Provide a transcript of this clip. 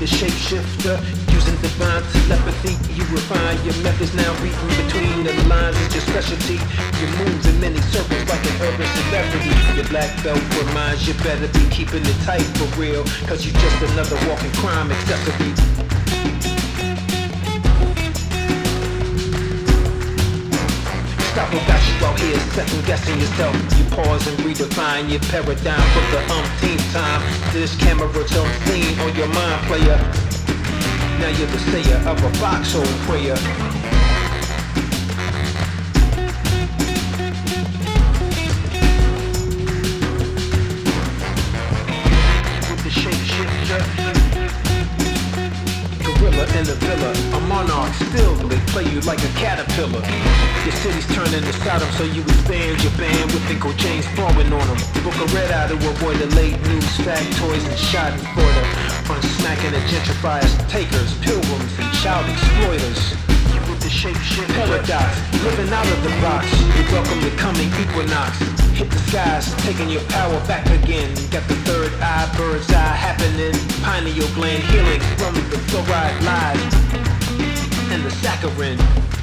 the shapeshifter, using divine telepathy. You refine your methods now, reading between the lines is your specialty. You move in many circles like an urban celebrity. Your black belt reminds you better be keeping it tight for real, cause you just another walking crime accessory. Stop what got you out here second guessing yourself. You pause and redefine your paradigm for the umpteenth time. This camera don't lean on your mind, player. Now you're the sayer of a foxhole prayer. With the shapeshifter, gorilla in the villa, a monarch still, they play you like a caterpillar. Your city's turning to Sodom, so you expand your band with Uncle James falling on them. Book a red eye to avoid the late news factoids and schadenfreude. Unsmacking the gentrifiers, takers, pilgrims, and child exploiters. With the shapeshifter paradox, living out of the box. You welcome the coming equinox. Hit the skies, taking your power back again. Got the third eye, bird's eye happening. Pineal gland healing from the fluoride lies and the saccharin.